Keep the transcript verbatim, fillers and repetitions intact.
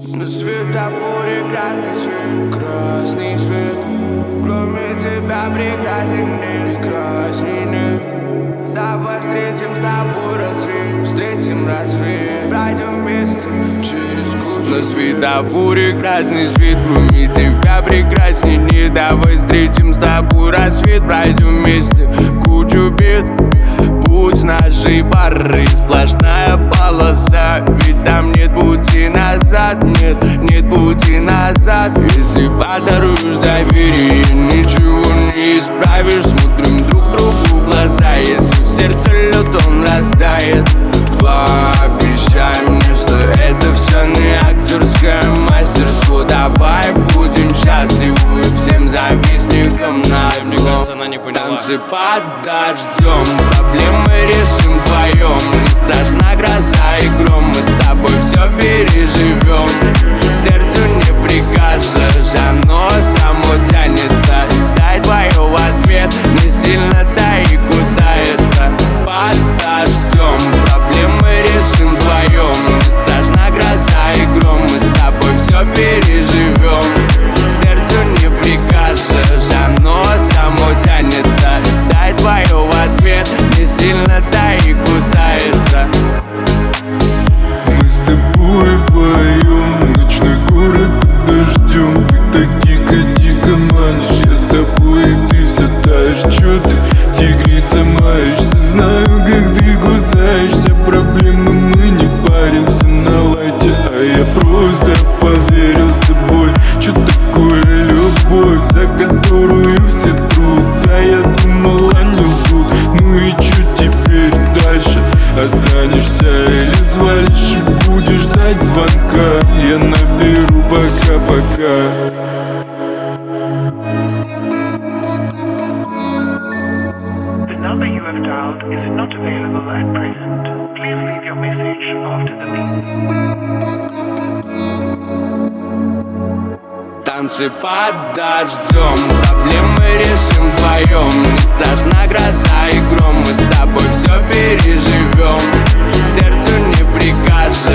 На светофоре красный свет, красный свет. Кроме тебя прекрасен нет, прекрасней нет. Давай встретим с тобой рассвет, встретим рассвет. Пройдем вместе через кучу. На светофоре красный свет, кроме тебя прекрасней нет. Давай встретим с тобой рассвет, пройдем вместе кучу бед. Путь нашей пары сплошная полоса, ведь там нет пути назад, нет, нет пути назад. Если подаруешь доверие, ничего не исправишь. Смотрим друг другу в глаза, если в сердце лед, он растает. Пообещай мне, что это все не актерское мастерство. Давай будем счастливы всем завистникам назло. Танцы под дождем, проблемы решим вдвоем. Не страшна гроза и гром, мы с тобой все переживем. Сердцу не прикажешь, оно само тянется. Дай твое в ответ, не сильно-то и кусается. Под дождем, проблемы решим вдвоем. Не страшна гроза и гром, мы с тобой все переживем. Сердцу не прикажешь, оно само тянется. Дай твое в ответ, не сильно-то и кусается. Мы с тобой вдвоем, ночной город под дождем. Ты так дико-дико манишь, я с тобой и ты все таешь. Чё ты, тигрица, маешься? Знаю, как ты кусаешься. Проблемы мы не паримся на лайте, а я просто поверил с тобой. Чё такое любовь, за которую все трут? Да я думала, не лгут. Ну и чё теперь дальше? Останешься или свалишь и будешь ждать звонка? Я наберу пока-пока. The number you have dialed is not available at present. Please leave your message after the beep. Танцы под дождем, проблемы решим вдвоем. Не страшна гроза и гром, мы с тобой все переживем. Сердцу не прикажешь.